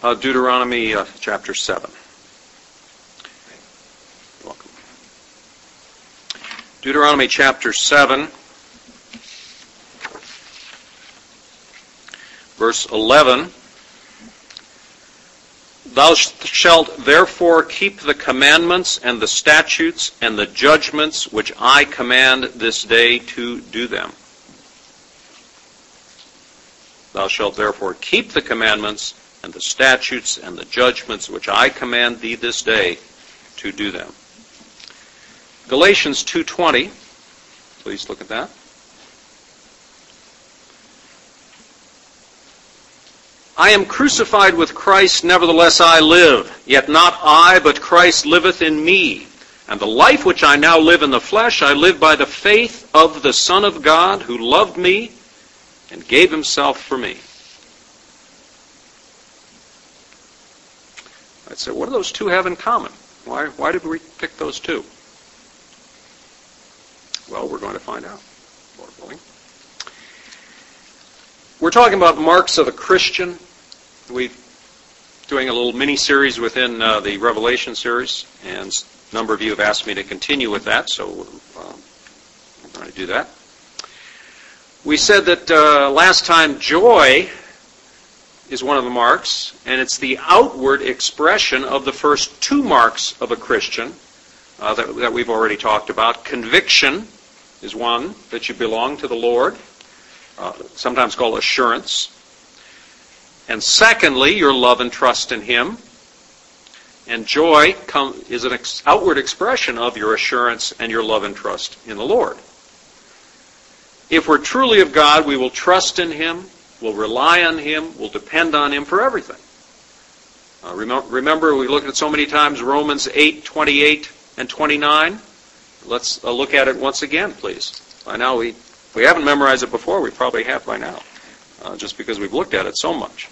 Deuteronomy chapter 7. Welcome. Deuteronomy chapter 7, verse 11. Thou shalt therefore keep the commandments and the statutes and the judgments which I command this day to do them. Thou shalt therefore keep the commandments and the statutes and the judgments which I command thee this day to do them. Galatians 2:20. Please look at that. I am crucified with Christ, nevertheless I live. Yet not I, but Christ liveth in me. And the life which I now live in the flesh, I live by the faith of the Son of God, who loved me and gave himself for me. I'd say, what do those two have in common? Why did we pick those two? Well, we're going to find out, Lord willing. We're talking about marks of a Christian. We're doing a little mini-series within the Revelation series, and a number of you have asked me to continue with that, so I'm going to do that. We said that last time joy is one of the marks, and it's the outward expression of the first two marks of a Christian that we've already talked about. Conviction is one, that you belong to the Lord, sometimes called assurance. And secondly, your love and trust in Him. And joy is an outward expression of your assurance and your love and trust in the Lord. If we're truly of God, we will trust in Him, we'll rely on Him, we'll depend on Him for everything. Remember, we looked at so many times Romans 8:28 and 29. Let's look at it once again, please. By now, if we haven't memorized it before, we probably have by now, just because we've looked at it so much.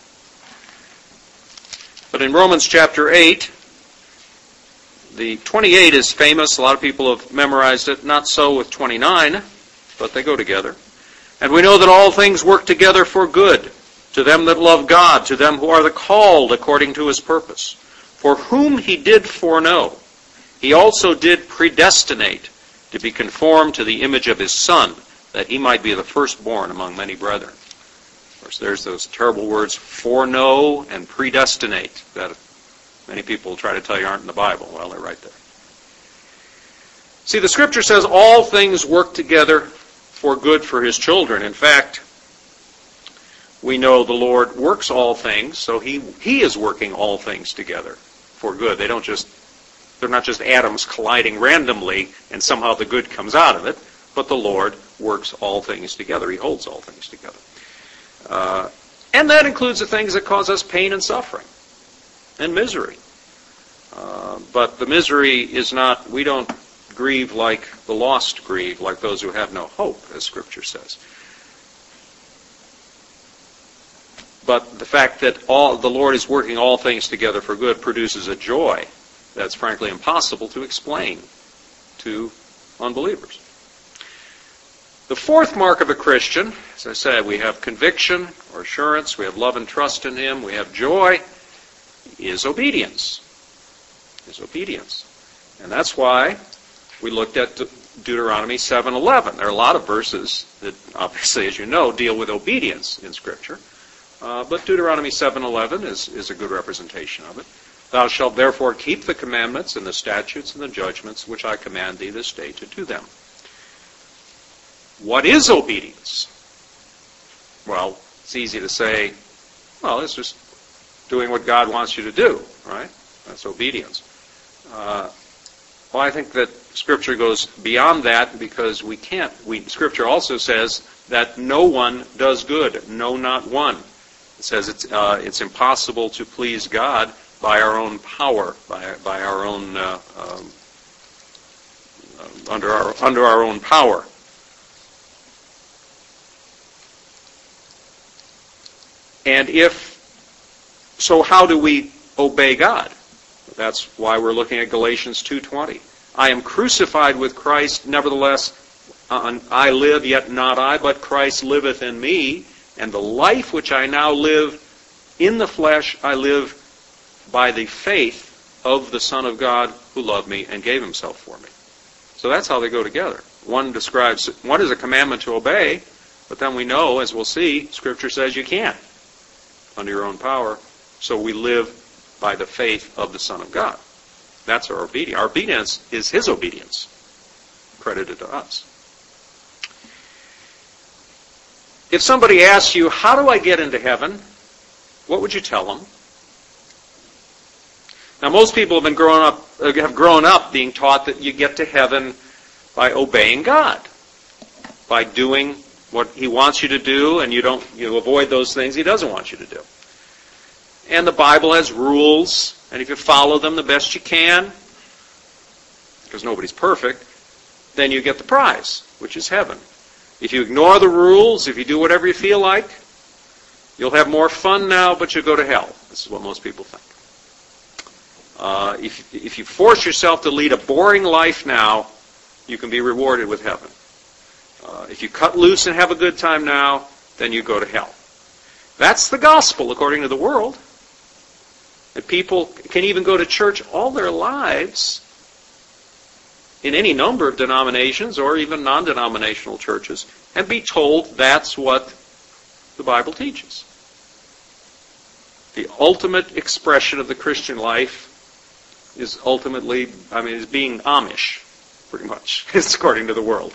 But in Romans chapter 8, the 28 is famous. A lot of people have memorized it. Not so with 29, but they go together. And we know that all things work together for good, to them that love God, to them who are the called according to His purpose. For whom He did foreknow, He also did predestinate to be conformed to the image of His Son, that He might be the firstborn among many brethren. Of course, there's those terrible words, foreknow and predestinate, that many people try to tell you aren't in the Bible. Well, they're right there. See, the Scripture says all things work together for good for His children. In fact, we know the Lord works all things, so He is working all things together for good. They're not just atoms colliding randomly and somehow the good comes out of it, but the Lord works all things together. He holds all things together. And that includes the things that cause us pain and suffering and misery. But the misery is not, we don't grieve like the lost grieve, like those who have no hope, as Scripture says. But the fact that the Lord is working all things together for good produces a joy that's frankly impossible to explain to unbelievers. The fourth mark of a Christian, as I said, we have conviction or assurance, we have love and trust in Him, we have joy, is obedience. And that's why we looked at Deuteronomy 7:11. There are a lot of verses that, obviously, as you know, deal with obedience in Scripture. But Deuteronomy 7:11 is a good representation of it. Thou shalt therefore keep the commandments and the statutes and the judgments which I command thee this day to do them. What is obedience? Well, it's easy to say, well, it's just doing what God wants you to do, right? That's obedience. Well, I think that Scripture goes beyond that because we can't. Scripture also says that no one does good, no, not one. It says it's impossible to please God by our own power, by our own under our own power. And so how do we obey God? That's why we're looking at Galatians 2:20. I am crucified with Christ, nevertheless I live, yet not I, but Christ liveth in me. And the life which I now live in the flesh, I live by the faith of the Son of God who loved me and gave himself for me. So that's how they go together. One is a commandment to obey, but then we know, as we'll see, Scripture says you can't under your own power. So we live by the faith of the Son of God. That's our obedience. Our obedience is his obedience, credited to us. If somebody asks you, how do I get into heaven? What would you tell them? Now, most people have grown up being taught that you get to heaven by obeying God, by doing what he wants you to do, and you avoid those things he doesn't want you to do. And the Bible has rules, and if you follow them the best you can, because nobody's perfect, then you get the prize, which is heaven. If you ignore the rules, if you do whatever you feel like, you'll have more fun now, but you'll go to hell. This is what most people think. If you force yourself to lead a boring life now, you can be rewarded with heaven. If you cut loose and have a good time now, then you go to hell. That's the gospel according to the world. And people can even go to church all their lives in any number of denominations or even non-denominational churches and be told that's what the Bible teaches. The ultimate expression of the Christian life is being Amish, pretty much. It's according to the world.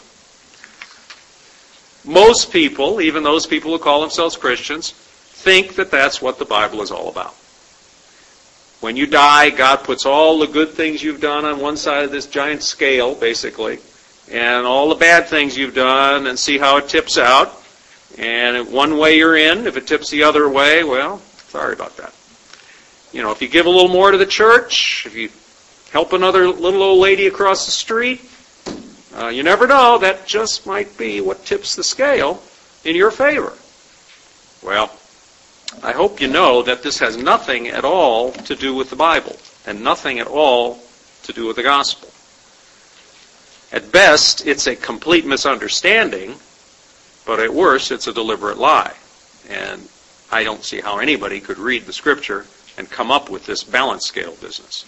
Most people, even those people who call themselves Christians, think that that's what the Bible is all about. When you die, God puts all the good things you've done on one side of this giant scale, basically, and all the bad things you've done, and see how it tips out. And one way you're in, if it tips the other way, well, sorry about that. If you give a little more to the church, if you help another little old lady across the street, you never know, that just might be what tips the scale in your favor. Well, I hope you know that this has nothing at all to do with the Bible, and nothing at all to do with the gospel. At best, it's a complete misunderstanding, but at worst, it's a deliberate lie. And I don't see how anybody could read the Scripture and come up with this balance scale business.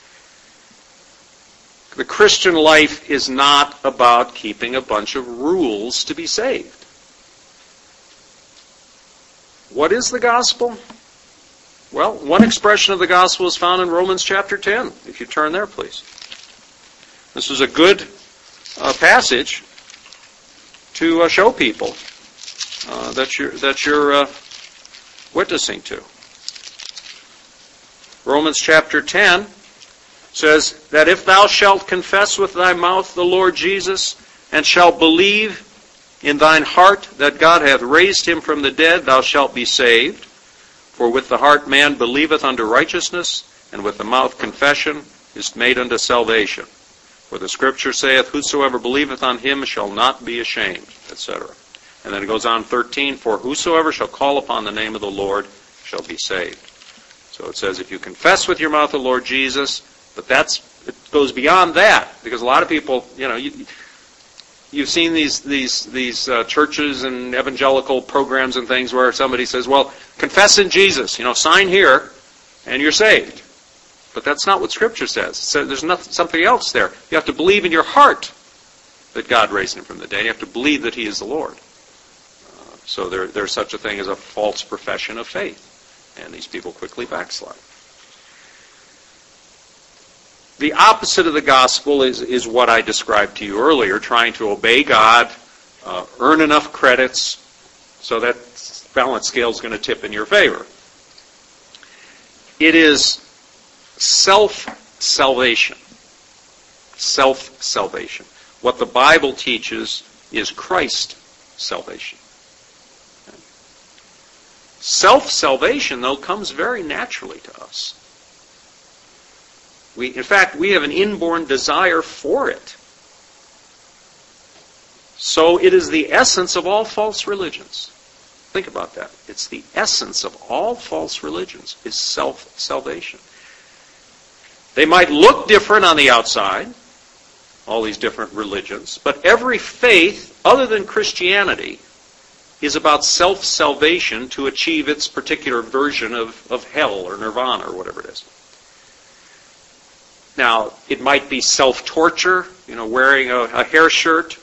The Christian life is not about keeping a bunch of rules to be saved. What is the gospel? Well, one expression of the gospel is found in Romans chapter 10. If you turn there, please. This is a good passage to show people that you're witnessing to. Romans chapter 10 says that if thou shalt confess with thy mouth the Lord Jesus, and shalt believe in thine heart that God hath raised him from the dead, thou shalt be saved. For with the heart man believeth unto righteousness, and with the mouth confession is made unto salvation. For the Scripture saith, whosoever believeth on him shall not be ashamed, etc. And then it goes on 13, for whosoever shall call upon the name of the Lord shall be saved. So it says, if you confess with your mouth the Lord Jesus, but it goes beyond that, because a lot of people, you've seen these churches and evangelical programs and things where somebody says, well, confess in Jesus, sign here, and you're saved. But that's not what Scripture says. So there's something else there. You have to believe in your heart that God raised him from the dead. You have to believe that he is the Lord. So there's such a thing as a false profession of faith. And these people quickly backslide. The opposite of the gospel is what I described to you earlier, trying to obey God, earn enough credits so that balance scale is going to tip in your favor. It is self-salvation. Self-salvation. What the Bible teaches is Christ salvation. Self-salvation, though, comes very naturally to us. In fact, we have an inborn desire for it. So it is the essence of all false religions. Think about that. It's the essence of all false religions is self-salvation. They might look different on the outside, all these different religions, but every faith other than Christianity is about self-salvation to achieve its particular version of hell or nirvana or whatever it is. Now, it might be self-torture, wearing a hair shirt,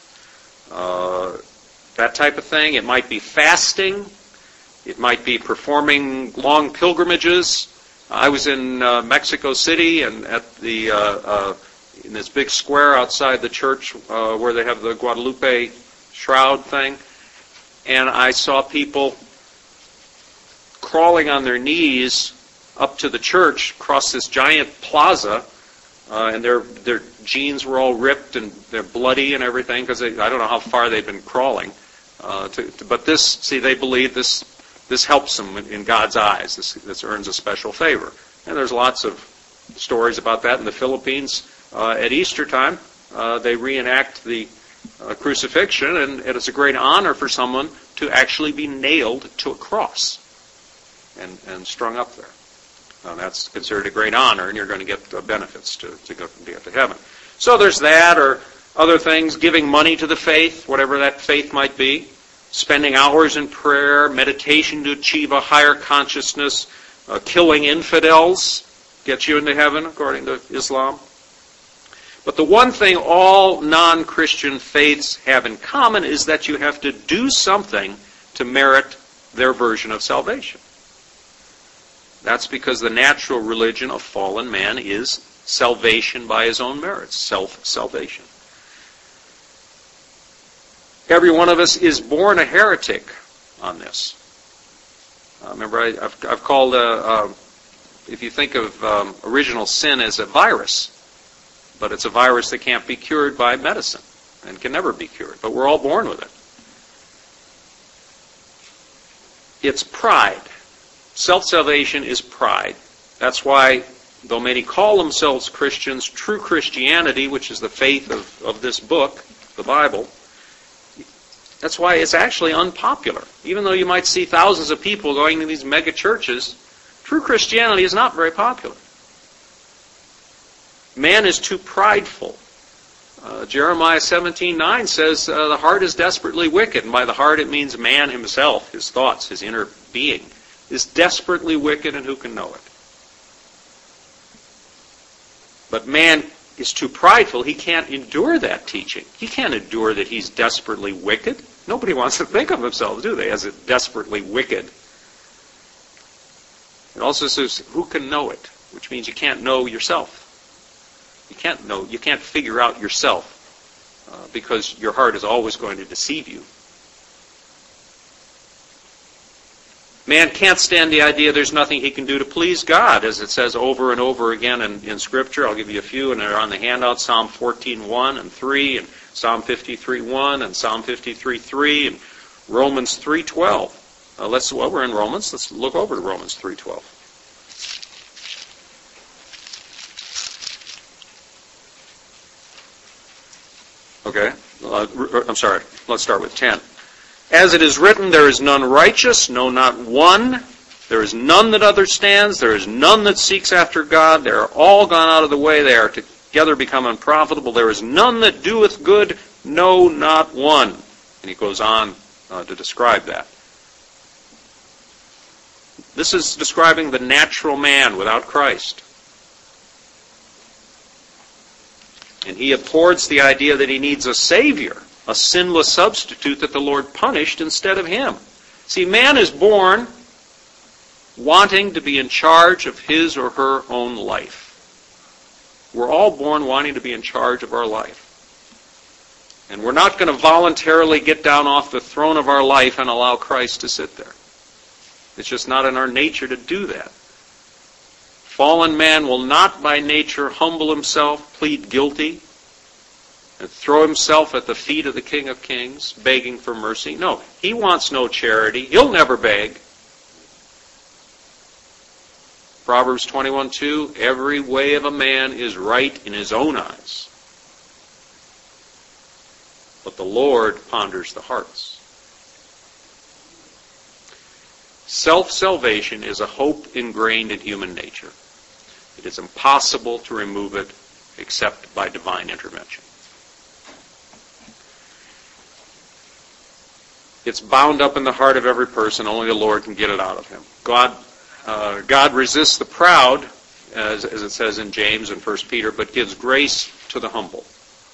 that type of thing. It might be fasting. It might be performing long pilgrimages. I was in Mexico City and at the in this big square outside the church where they have the Guadalupe shroud thing, and I saw people crawling on their knees up to the church across this giant plaza, and their jeans were all ripped and they're bloody and everything because I don't know how far they've been crawling. But they believe this helps them in God's eyes. This earns a special favor. And there's lots of stories about that in the Philippines. At Easter time, they reenact the crucifixion, and it's a great honor for someone to actually be nailed to a cross and strung up there. That's considered a great honor, and you're going to get benefits to get to heaven. So there's that, or other things, giving money to the faith, whatever that faith might be, spending hours in prayer, meditation to achieve a higher consciousness, killing infidels gets you into heaven, according to Islam. But the one thing all non-Christian faiths have in common is that you have to do something to merit their version of salvation. That's because the natural religion of fallen man is salvation by his own merits, self-salvation. Every one of us is born a heretic on this. Remember, I've called, if you think of original sin as a virus, but it's a virus that can't be cured by medicine and can never be cured, but we're all born with it. It's pride. Self-salvation is pride. That's why, though many call themselves Christians, true Christianity, which is the faith of this book, the Bible, that's why it's actually unpopular. Even though you might see thousands of people going to these mega churches, true Christianity is not very popular. Man is too prideful. Jeremiah 17:9 says the heart is desperately wicked. And by the heart it means man himself, his thoughts, his inner being, is desperately wicked, and who can know it? But man is too prideful. He can't endure that teaching. He can't endure that he's desperately wicked. Nobody wants to think of themselves, do they, as desperately wicked. It also says, who can know it? Which means you can't know yourself. You can't figure out yourself because your heart is always going to deceive you. Man can't stand the idea there's nothing he can do to please God, as it says over and over again in Scripture. I'll give you a few, and they're on the handout, Psalm 14:1 and 3, and Psalm 53:1, and Psalm 53:3, and Romans 3:12. We're in Romans. Let's look over to Romans 3:12. Okay, I'm sorry. Let's start with 10. As it is written, there is none righteous, no, not one. There is none that understands. There is none that seeks after God. They are all gone out of the way. They are together become unprofitable. There is none that doeth good, no, not one. And he goes on to describe that. This is describing the natural man without Christ. And he abhors the idea that he needs a Savior, a sinless substitute that the Lord punished instead of him. See, man is born wanting to be in charge of his or her own life. We're all born wanting to be in charge of our life. And we're not going to voluntarily get down off the throne of our life and allow Christ to sit there. It's just not in our nature to do that. Fallen man will not by nature humble himself, plead guilty, and throw himself at the feet of the King of Kings, begging for mercy. No, he wants no charity. He'll never beg. Proverbs 21:2, every way of a man is right in his own eyes, but the Lord ponders the hearts. Self-salvation is a hope ingrained in human nature. It is impossible to remove it except by divine intervention. It's bound up in the heart of every person. Only the Lord can get it out of him. God resists the proud, as it says in James and 1 Peter, but gives grace to the humble.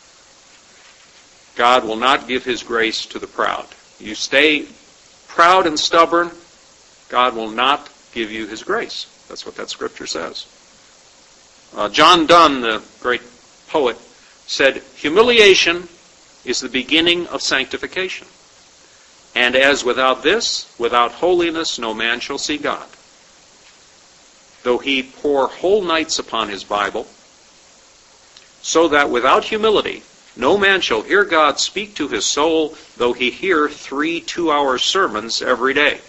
God will not give his grace to the proud. You stay proud and stubborn, God will not give you his grace. That's what that scripture says. John Donne, the great poet, said, humiliation is the beginning of sanctification. And as without this, without holiness, no man shall see God. Though he pour whole nights upon his Bible, so that without humility, no man shall hear God speak to his soul, though he hear 3 2-hour sermons every day.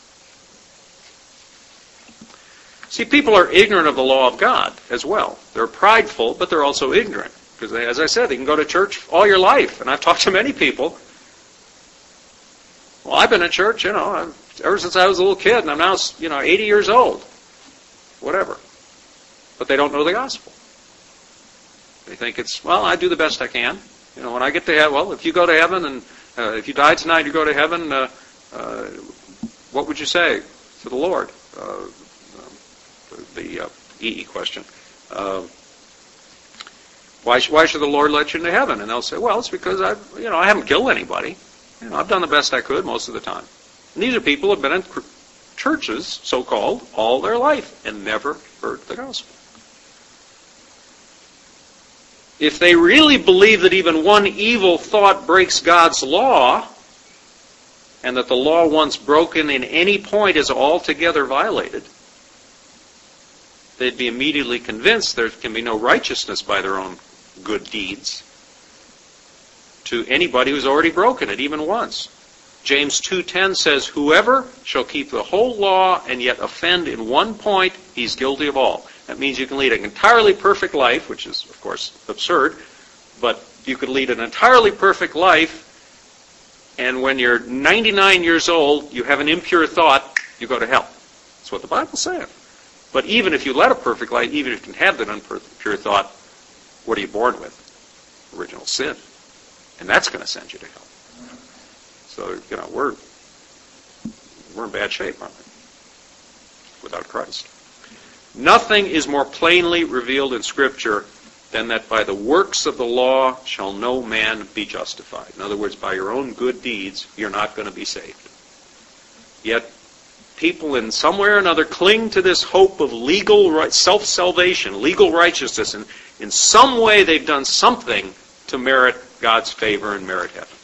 See, people are ignorant of the law of God as well. They're prideful, but they're also ignorant. Because, as I said, they can go to church all your life. And I've talked to many people. Well, I've been in church, ever since I was a little kid, and I'm now, 80 years old. Whatever. But they don't know the gospel. They think it's, I do the best I can. When I get to heaven, if you go to heaven, and if you die tonight, you go to heaven, what would you say to the Lord? The EE question. Why should the Lord let you into heaven? And they'll say, well, it's because I haven't killed anybody. I've done the best I could most of the time. And these are people who have been in churches, so-called, all their life and never heard the gospel. If they really believe that even one evil thought breaks God's law, and that the law once broken in any point is altogether violated, they'd be immediately convinced there can be no righteousness by their own good deeds to anybody who's already broken it, even once. James 2:10 says, whoever shall keep the whole law and yet offend in one point, he's guilty of all. That means you can lead an entirely perfect life, which is, of course, absurd, but you could lead an entirely perfect life, and when you're 99 years old, you have an impure thought, you go to hell. That's what the Bible's saying. But even if you led a perfect life, even if you can have that impure thought, what are you born with? Original sin. And that's going to send you to hell. So, we're in bad shape, aren't we? Without Christ. Nothing is more plainly revealed in Scripture than that by the works of the law shall no man be justified. In other words, by your own good deeds, you're not going to be saved. Yet, people in some way or another cling to this hope of legal self-salvation, legal righteousness, and in some way they've done something to merit God's favor and merit heaven.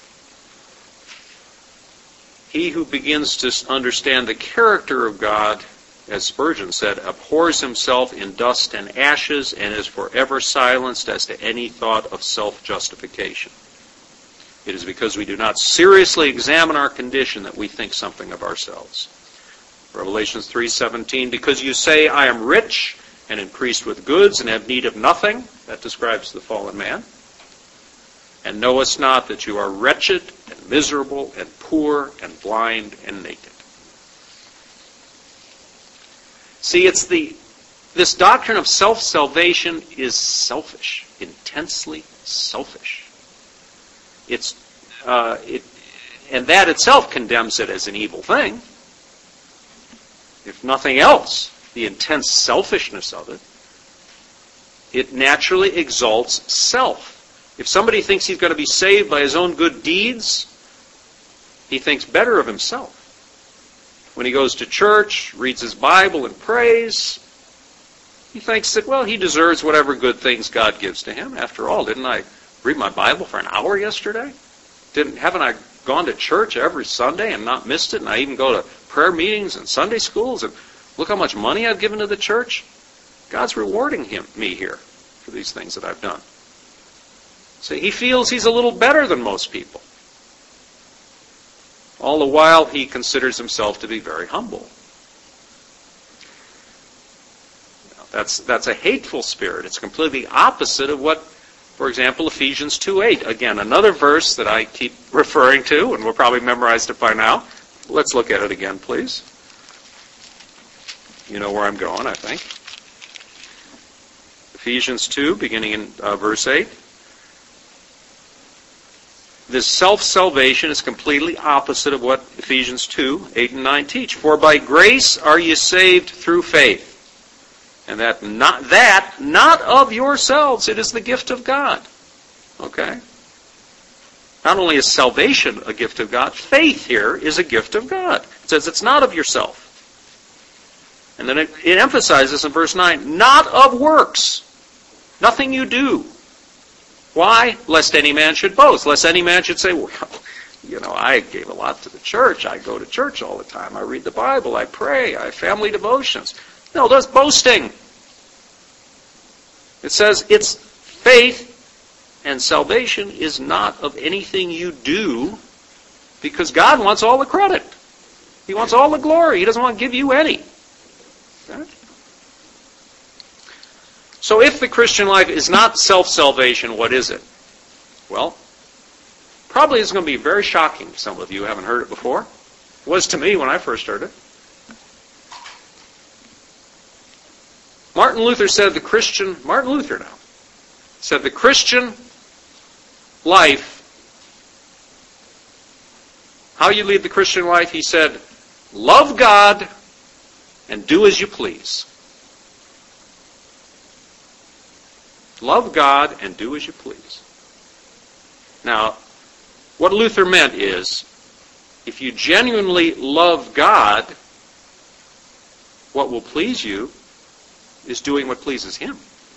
He who begins to understand the character of God, as Spurgeon said, abhors himself in dust and ashes and is forever silenced as to any thought of self-justification. It is because we do not seriously examine our condition that we think something of ourselves. Revelation 3:17, because you say, I am rich and increased with goods and have need of nothing, that describes the fallen man, and knowest not that you are wretched and miserable and poor and blind and naked. See, this doctrine of self-salvation is selfish, intensely selfish. And that itself condemns it as an evil thing. If nothing else, the intense selfishness of it, it naturally exalts self. If somebody thinks he's going to be saved by his own good deeds, he thinks better of himself. When he goes to church, reads his Bible and prays, he thinks that, he deserves whatever good things God gives to him. After all, didn't I read my Bible for an hour yesterday? Haven't I gone to church every Sunday and not missed it? And I even go to prayer meetings and Sunday schools, and look how much money I've given to the church. God's rewarding me here for these things that I've done. See, he feels he's a little better than most people. All the while, he considers himself to be very humble. Now, that's a hateful spirit. It's completely opposite of what, for example, Ephesians 2:8. Again, another verse that I keep referring to, and we'll probably memorize it by now. Let's look at it again, please. You know where I'm going, I think. Ephesians 2, beginning in verse 8. this self-salvation is completely opposite of what Ephesians 2, 8 and 9 teach. For by grace are you saved through faith. And that not of yourselves, it is the gift of God. Okay? Not only is salvation a gift of God, faith here is a gift of God. It says it's not of yourself. And then it emphasizes in verse 9, not of works. Nothing you do. Why? Lest any man should boast. Lest any man should say, well, I gave a lot to the church. I go to church all the time. I read the Bible. I pray. I have family devotions. No, that's boasting. It says it's faith and salvation is not of anything you do because God wants all the credit. He wants all the glory. He doesn't want to give you any. Okay? So if the Christian life is not self-salvation, what is it? Well, probably it's going to be very shocking to some of you who haven't heard it before. It was to me when I first heard it. Martin Luther said the Christian life, how you lead the Christian life, he said, love God and do as you please. Love God and do as you please. Now, what Luther meant is, if you genuinely love God, what will please you is doing what pleases Him.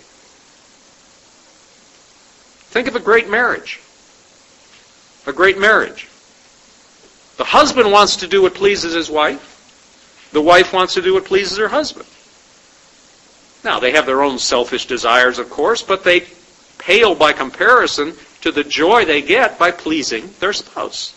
Think of a great marriage. A great marriage. The husband wants to do what pleases his wife. The wife wants to do what pleases her husband. Now, they have their own selfish desires, of course, but they pale by comparison to the joy they get by pleasing their spouse.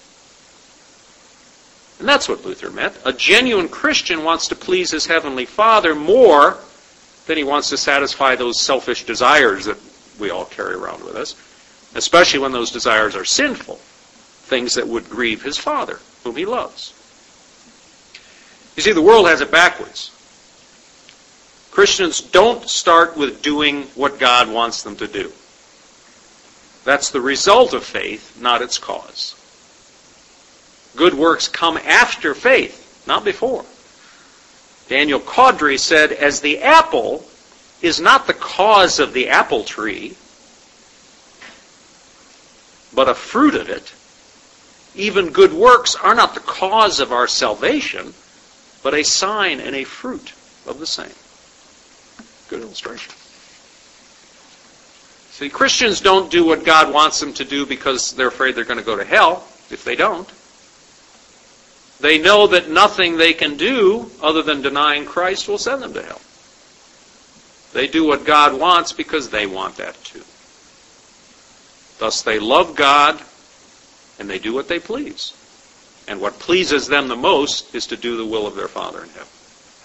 And that's what Luther meant. A genuine Christian wants to please his heavenly Father more than he wants to satisfy those selfish desires that we all carry around with us, especially when those desires are sinful, things that would grieve his Father, whom he loves. You see, the world has it backwards. Christians don't start with doing what God wants them to do. That's the result of faith, not its cause. Good works come after faith, not before. Daniel Cawdrey said, as the apple is not the cause of the apple tree, but a fruit of it, even good works are not the cause of our salvation, but a sign and a fruit of the same. Good illustration. See, Christians don't do what God wants them to do because they're afraid they're going to go to hell if they don't. They know that nothing they can do other than denying Christ will send them to hell. They do what God wants because they want that too. Thus they love God and they do what they please. And what pleases them the most is to do the will of their Father in heaven.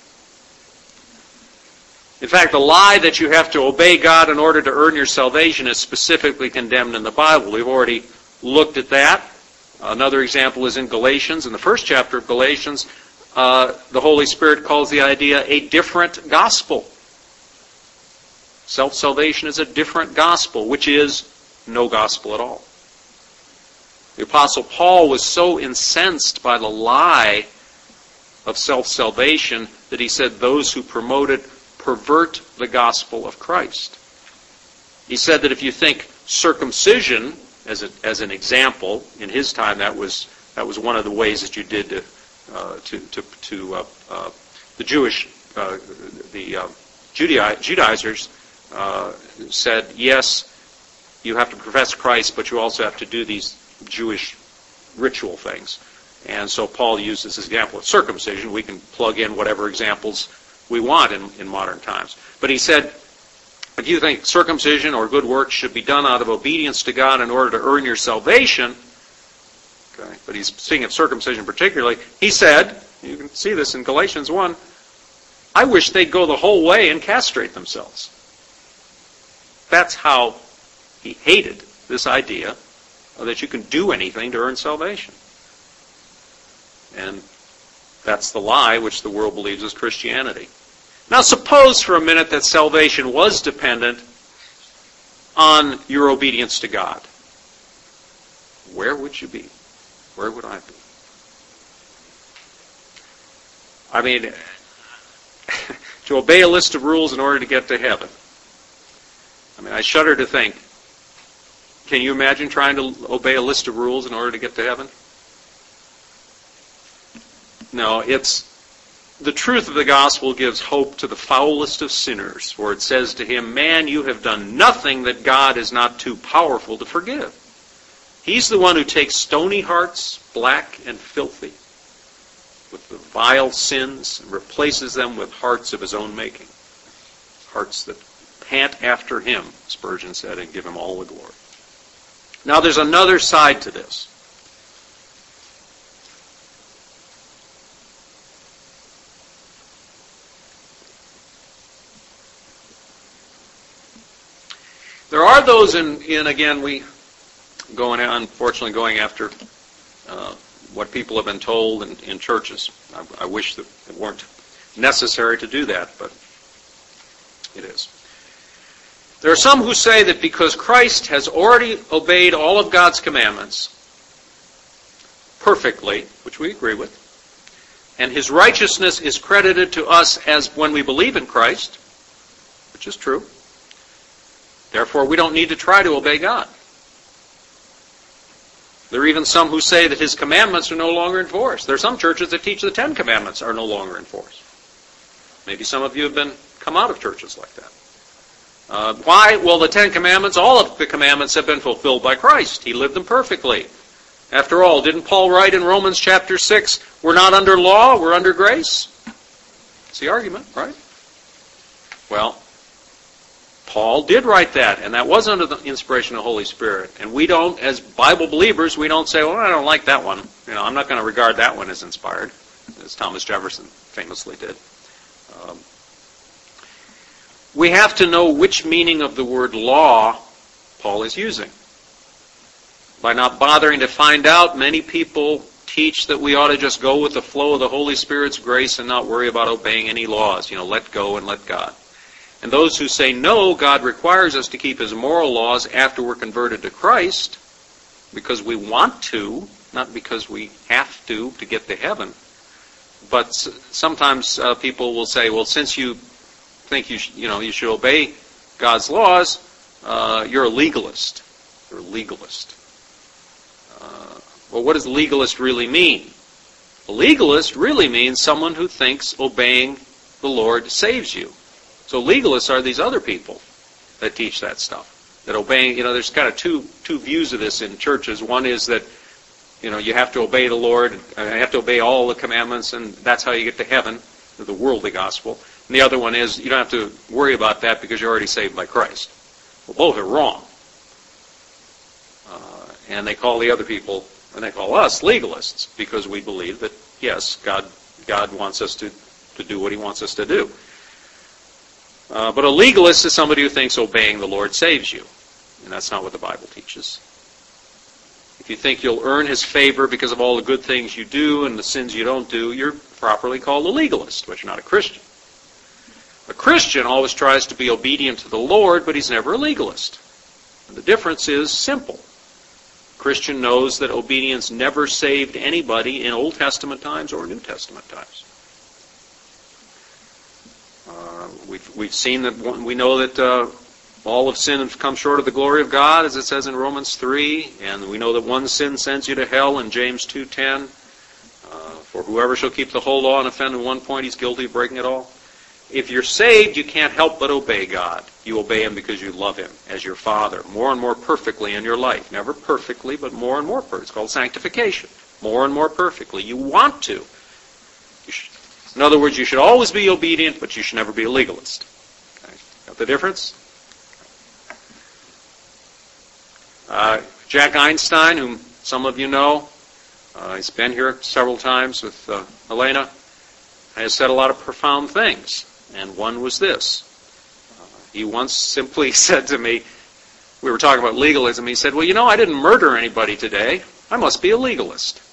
In fact, the lie that you have to obey God in order to earn your salvation is specifically condemned in the Bible. We've already looked at that. Another example is in Galatians. In the first chapter of Galatians, the Holy Spirit calls the idea a different gospel. Self-salvation is a different gospel, which is no gospel at all. The Apostle Paul was so incensed by the lie of self-salvation that he said those who promote it pervert the gospel of Christ. He said that if you think circumcision, as an example, in his time that was one of the ways that you did the Jewish Judaizers said, yes, you have to profess Christ, but you also have to do these Jewish ritual things. And so Paul used this example of circumcision. We can plug in whatever examples we want in modern times. But he said, if you think circumcision or good works should be done out of obedience to God in order to earn your salvation, okay, but he's speaking of circumcision particularly, he said, you can see this in Galatians 1, I wish they'd go the whole way and castrate themselves. That's how he hated this idea that you can do anything to earn salvation. And that's the lie which the world believes is Christianity. Now suppose for a minute that salvation was dependent on your obedience to God. where would you be? Where would I be? I mean, to obey a list of rules in order to get to heaven. I mean, I shudder to think. Can you imagine trying to obey a list of rules in order to get to heaven? No, it's the truth of the gospel gives hope to the foulest of sinners, for it says to him, man, you have done nothing that God is not too powerful to forgive. He's the one who takes stony hearts, black and filthy, with the vile sins, and replaces them with hearts of his own making. Hearts that pant after him, Spurgeon said, and give him all the glory. Now there's another side to this. There are those in again, unfortunately going after what people have been told in churches. I wish that it weren't necessary to do that, but it is. There are some who say that because Christ has already obeyed all of God's commandments perfectly, which we agree with, and his righteousness is credited to us as when we believe in Christ, which is true, therefore we don't need to try to obey God. There are even some who say that his commandments are no longer in force. There are some churches that teach the Ten Commandments are no longer in force. Maybe some of you have come out of churches like that. Why? Well, the Ten Commandments, all of the commandments have been fulfilled by Christ. He lived them perfectly. After all, didn't Paul write in Romans chapter 6, we're not under law, we're under grace? It's the argument, right? Well, Paul did write that, and that was under the inspiration of the Holy Spirit. And we don't, as Bible believers, we don't say, well, I don't like that one. I'm not going to regard that one as inspired, as Thomas Jefferson famously did. We have to know which meaning of the word law Paul is using. By not bothering to find out, many people teach that we ought to just go with the flow of the Holy Spirit's grace and not worry about obeying any laws. Let go and let God. And those who say, no, God requires us to keep his moral laws after we're converted to Christ, because we want to, not because we have to get to heaven. But sometimes people will say, well, since you think you should obey God's laws, you're a legalist. You're a legalist. Well, what does legalist really mean? A legalist really means someone who thinks obeying the Lord saves you. So legalists are these other people that teach that stuff. That obeying, there's kind of two views of this in churches. One is that, you have to obey the Lord, you have to obey all the commandments, and that's how you get to heaven, the worldly gospel. And the other one is you don't have to worry about that because you're already saved by Christ. Well, both are wrong. And they call the other people, and they call us legalists, because we believe that, yes, God wants us to do what he wants us to do. But a legalist is somebody who thinks obeying the Lord saves you. And that's not what the Bible teaches. If you think you'll earn his favor because of all the good things you do and the sins you don't do, you're properly called a legalist, but you're not a Christian. A Christian always tries to be obedient to the Lord, but he's never a legalist. And the difference is simple. A Christian knows that obedience never saved anybody in Old Testament times or New Testament times. We've seen that we know that all of sin have come short of the glory of God, as it says in Romans 3, and we know that one sin sends you to hell in James 2:10. For whoever shall keep the whole law and offend in one point, he's guilty of breaking it all. If you're saved, you can't help but obey God. You obey him because you love him as your Father, more and more perfectly in your life. Never perfectly, but more and more perfectly. It's called sanctification. More and more perfectly. You want to. In other words, you should always be obedient, but you should never be a legalist. Okay. Got the difference? Jack Einstein, whom some of you know, he's been here several times with Elena, has said a lot of profound things. And one was this. He once simply said to me, we were talking about legalism, he said, well, I didn't murder anybody today. I must be a legalist.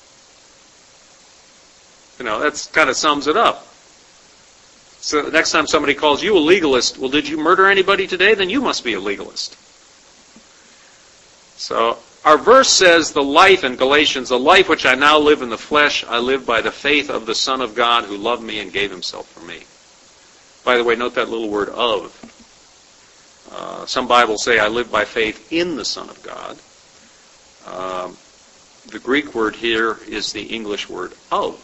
That kind of sums it up. So the next time somebody calls you a legalist, well, did you murder anybody today? Then you must be a legalist. So Our verse says, the life in Galatians, the life which I now live in the flesh, I live by the faith of the Son of God who loved me and gave himself for me. By the way, note that little word of. Some Bibles say, I live by faith in the Son of God. The Greek word here is the English word of.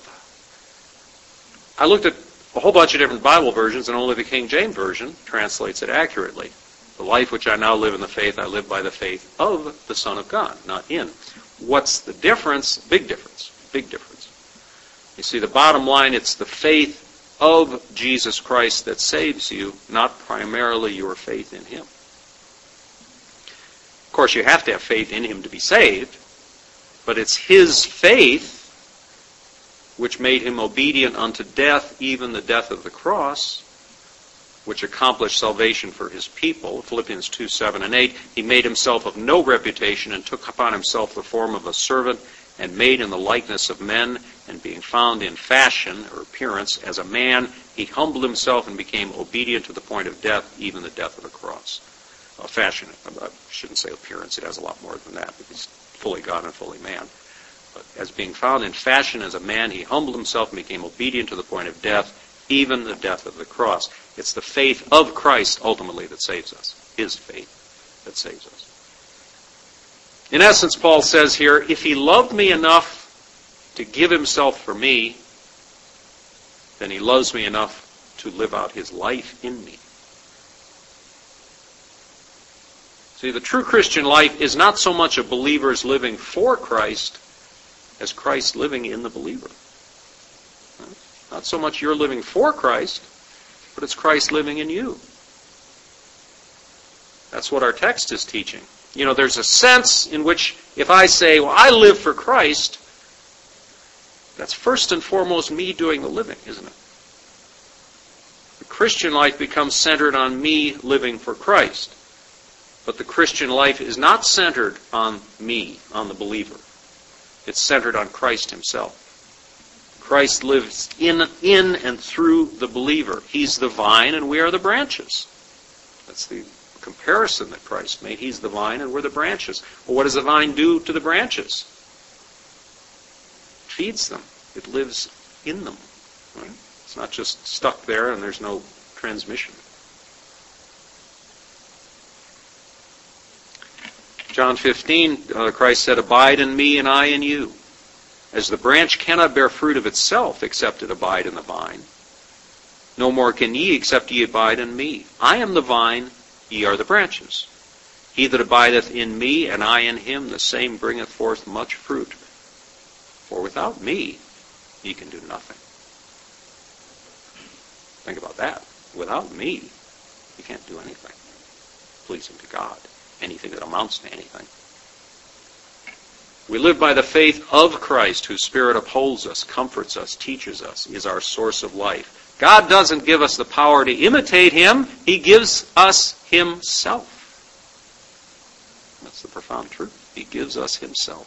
I looked at a whole bunch of different Bible versions, and only the King James Version translates it accurately. The life which I now live in the faith, I live by the faith of the Son of God, not in. What's the difference? Big difference. Big difference. You see, the bottom line, it's the faith of Jesus Christ that saves you, not primarily your faith in Him. Of course, you have to have faith in Him to be saved, but it's His faith which made Him obedient unto death, even the death of the cross, which accomplished salvation for His people. Philippians 2, 7, and 8. He made Himself of no reputation and took upon Himself the form of a servant and made in the likeness of men, and being found in fashion or appearance as a man, He humbled Himself and became obedient to the point of death, even the death of the cross. Fashion, I shouldn't say appearance, it has a lot more than that, because He's fully God and fully man. But as being found in fashion as a man, He humbled Himself and became obedient to the point of death, even the death of the cross. It's the faith of Christ ultimately that saves us. His faith that saves us. In essence, Paul says here, if He loved me enough to give Himself for me, then He loves me enough to live out His life in me. See, the true Christian life is not so much a believer's living for Christ as Christ living in the believer. Not so much you're living for Christ, but it's Christ living in you. That's what our text is teaching. You know, there's a sense in which if I say, well, I live for Christ, that's first and foremost me doing the living, isn't it? The Christian life becomes centered on me living for Christ. But the Christian life is not centered on me, on the believer. It's centered on Christ Himself. Christ lives in and through the believer. He's the vine and we are the branches. That's the comparison that Christ made. He's the vine and we're the branches. Well, what does the vine do to the branches? It feeds them. It lives in them. Right? It's not just stuck there and there's no transmission. John 15, Christ said, abide in me and I in you. As the branch cannot bear fruit of itself except it abide in the vine, no more can ye except ye abide in me. I am the vine, ye are the branches. He that abideth in me and I in him, the same bringeth forth much fruit. For without me ye can do nothing. Think about that. Without me, you can't do anything pleasing to God. Anything that amounts to anything. We live by the faith of Christ, whose Spirit upholds us, comforts us, teaches us, is our source of life. God doesn't give us the power to imitate Him. He gives us Himself. That's the profound truth. He gives us Himself.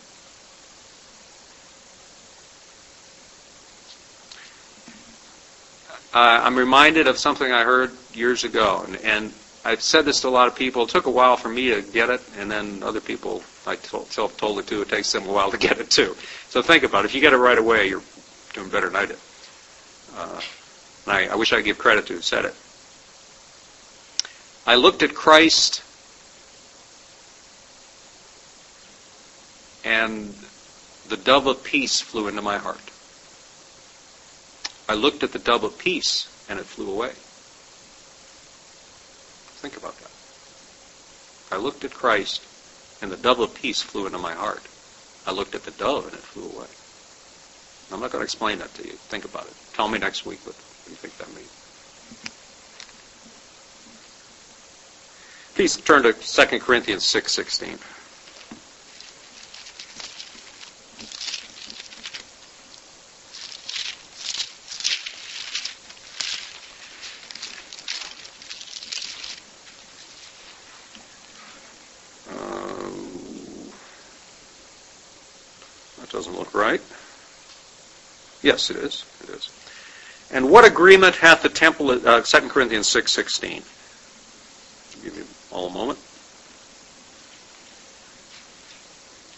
I'm reminded of something I heard years ago, and I've said this to a lot of people. It took a while for me to get it, and then other people I told it to. It takes them a while to get it too. So think about it. If you get it right away, you're doing better than I did. I wish I could give credit to who said it. I looked at Christ, and the dove of peace flew into my heart. I looked at the dove of peace, and it flew away. Think about that. I looked at Christ, and the dove of peace flew into my heart. I looked at the dove, and it flew away. I'm not going to explain that to you. Think about it. Tell me next week what you think that means. Please turn to 2 Corinthians 6:16. Doesn't look right. Yes, it is. It is. And what agreement hath the temple, 2 Corinthians 6:16. I'll give you all a moment.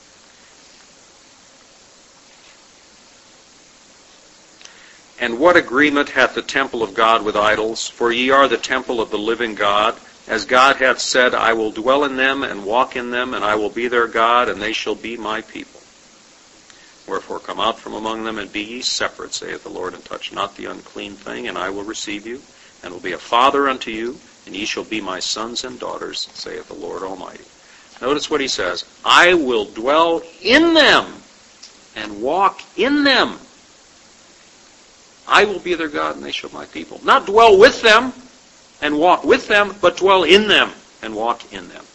And what agreement hath the temple of God with idols? For ye are the temple of the living God. As God hath said, I will dwell in them and walk in them, and I will be their God, and they shall be my people. Wherefore come out from among them, and be ye separate, saith the Lord, and touch not the unclean thing, and I will receive you, and will be a father unto you, and ye shall be my sons and daughters, saith the Lord Almighty. Notice what he says. I will dwell in them and walk in them. I will be their God, and they shall be my people. Not dwell with them and walk with them, but dwell in them and walk in them.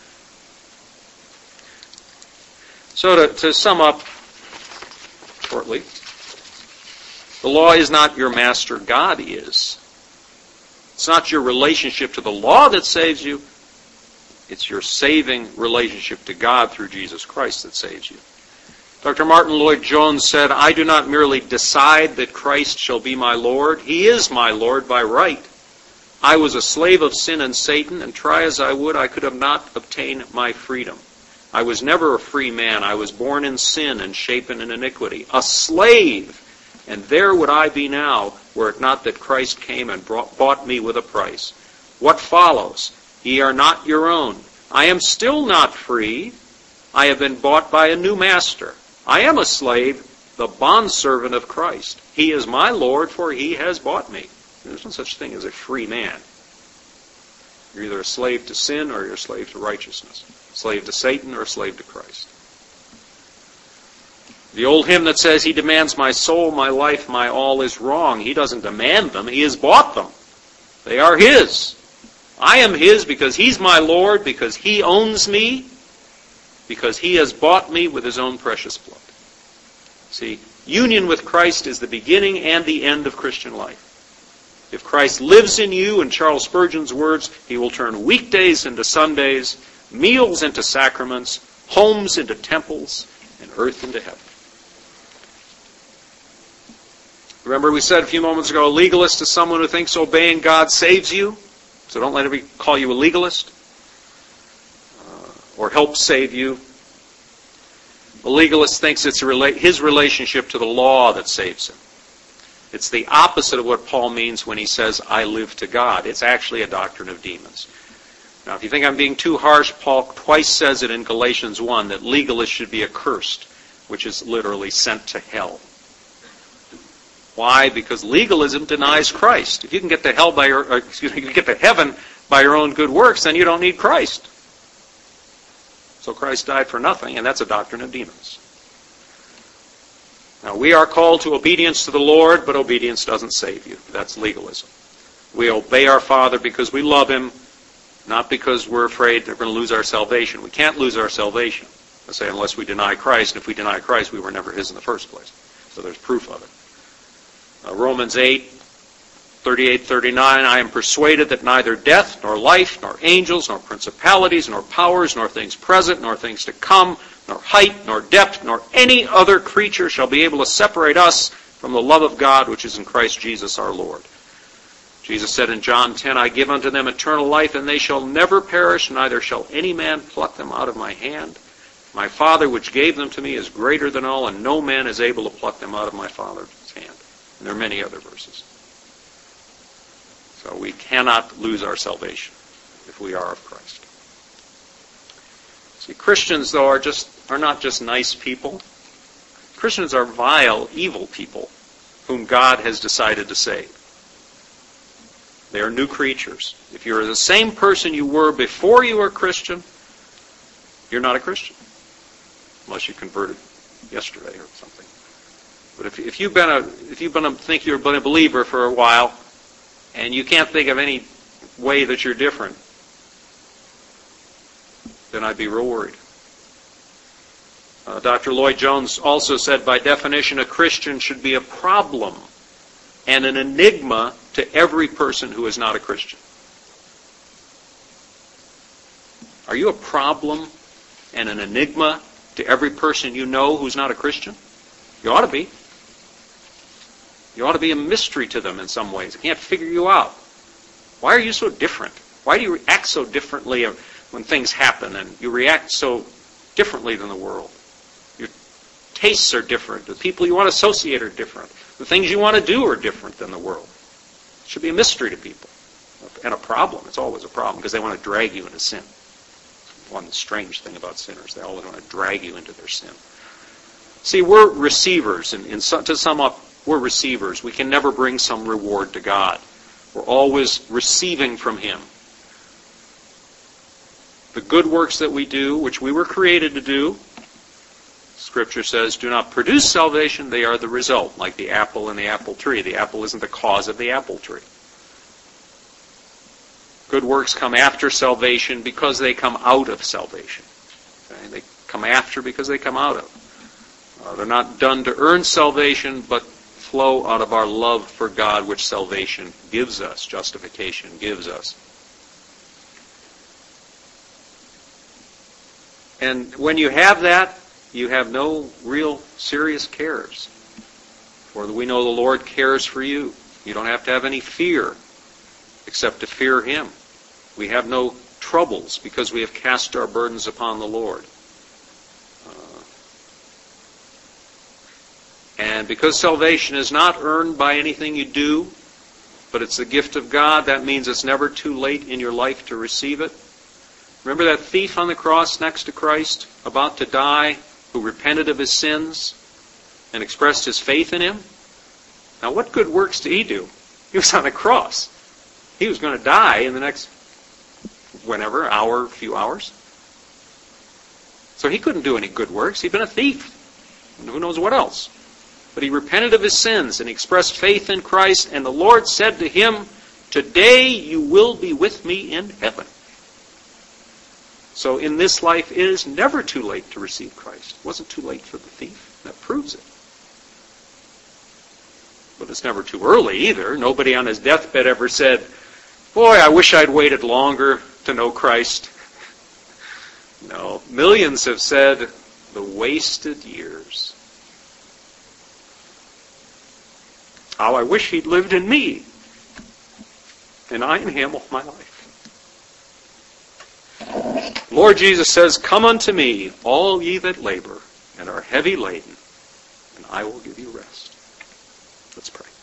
So to sum up shortly, the law is not your master, God is. It's not your relationship to the law that saves you. It's your saving relationship to God through Jesus Christ that saves you. Dr. Martin Lloyd-Jones said, I do not merely decide that Christ shall be my Lord. He is my Lord by right. I was a slave of sin and Satan, and try as I would, I could have not obtained my freedom. I was never a free man. I was born in sin and shapen in iniquity. A slave, and there would I be now, were it not that Christ came and bought me with a price. What follows? Ye are not your own. I am still not free. I have been bought by a new master. I am a slave, the bondservant of Christ. He is my Lord, for he has bought me. There's no such thing as a free man. You're either a slave to sin or you're a slave to righteousness. A slave to Satan or a slave to Christ. The old hymn that says, He demands my soul, my life, my all is wrong. He doesn't demand them. He has bought them. They are His. I am His because He's my Lord, because He owns me, because He has bought me with His own precious blood. See, union with Christ is the beginning and the end of Christian life. If Christ lives in you, in Charles Spurgeon's words, He will turn weekdays into Sundays, meals into sacraments, homes into temples, and earth into heaven. Remember we said a few moments ago, a legalist is someone who thinks obeying God saves you. So don't let anybody call you a legalist or help save you. A legalist thinks it's his relationship to the law that saves him. It's the opposite of what Paul means when he says, I live to God. It's actually a doctrine of demons. Now, if you think I'm being too harsh, Paul twice says it in Galatians 1 that legalists should be accursed, which is literally sent to hell. Why? Because legalism denies Christ. If you can get to you can get to heaven by your own good works, then you don't need Christ. So Christ died for nothing, and that's a doctrine of demons. Now, we are called to obedience to the Lord, but obedience doesn't save you. That's legalism. We obey our Father because we love Him, not because we're afraid that we're going to lose our salvation. We can't lose our salvation, let's say, unless we deny Christ. And if we deny Christ, we were never His in the first place. So there's proof of it. Romans 8:38-39, I am persuaded that neither death, nor life, nor angels, nor principalities, nor powers, nor things present, nor things to come, nor height, nor depth, nor any other creature shall be able to separate us from the love of God which is in Christ Jesus our Lord. Jesus said in John 10, I give unto them eternal life, and they shall never perish, neither shall any man pluck them out of my hand. My Father which gave them to me is greater than all, and no man is able to pluck them out of my Father's hand. And there are many other verses. So we cannot lose our salvation if we are of Christ. See, Christians, though, are not just nice people. Christians are vile, evil people whom God has decided to save. They are new creatures. If you're the same person you were before you were a Christian, you're not a Christian. Unless you converted yesterday or something. But if you've been think you've been a believer for a while, and you can't think of any way that you're different, then I'd be real worried. Dr. Lloyd-Jones also said, by definition, a Christian should be a problem and an enigma to every person who is not a Christian. Are you a problem and an enigma to every person you know who's not a Christian? You ought to be. You ought to be a mystery to them in some ways. They can't figure you out. Why are you so different? Why do you react so differently when things happen, and you react so differently than the world? Your tastes are different. The people you want to associate are different. The things you want to do are different than the world. It should be a mystery to people. And a problem. It's always a problem because they want to drag you into sin. One strange thing about sinners. They always want to drag you into their sin. See, we're receivers. To sum up, we're receivers. We can never bring some reward to God. We're always receiving from Him. The good works that we do, which we were created to do, Scripture says, do not produce salvation, they are the result, like the apple and the apple tree. The apple isn't the cause of the apple tree. Good works come after salvation because they come out of salvation. Okay? They come after because they come out of. They're not done to earn salvation, but flow out of our love for God, which salvation gives us, justification gives us. And when you have that, you have no real serious cares. For we know the Lord cares for you. You don't have to have any fear except to fear Him. We have no troubles because we have cast our burdens upon the Lord. And because salvation is not earned by anything you do, but it's the gift of God, that means it's never too late in your life to receive it. Remember that thief on the cross next to Christ, about to die, who repented of his sins and expressed his faith in Him? Now, what good works did he do? He was on a cross. He was going to die in the next, few hours. So he couldn't do any good works. He'd been a thief. And who knows what else? But he repented of his sins and he expressed faith in Christ, and the Lord said to him, "Today you will be with me in heaven." So in this life, it is never too late to receive Christ. It wasn't too late for the thief. That proves it. But it's never too early either. Nobody on his deathbed ever said, "Boy, I wish I'd waited longer to know Christ." No. Millions have said, "The wasted years. How I wish He'd lived in me, and I in Him all my life." Lord Jesus says, "Come unto me, all ye that labor and are heavy laden, and I will give you rest." Let's pray.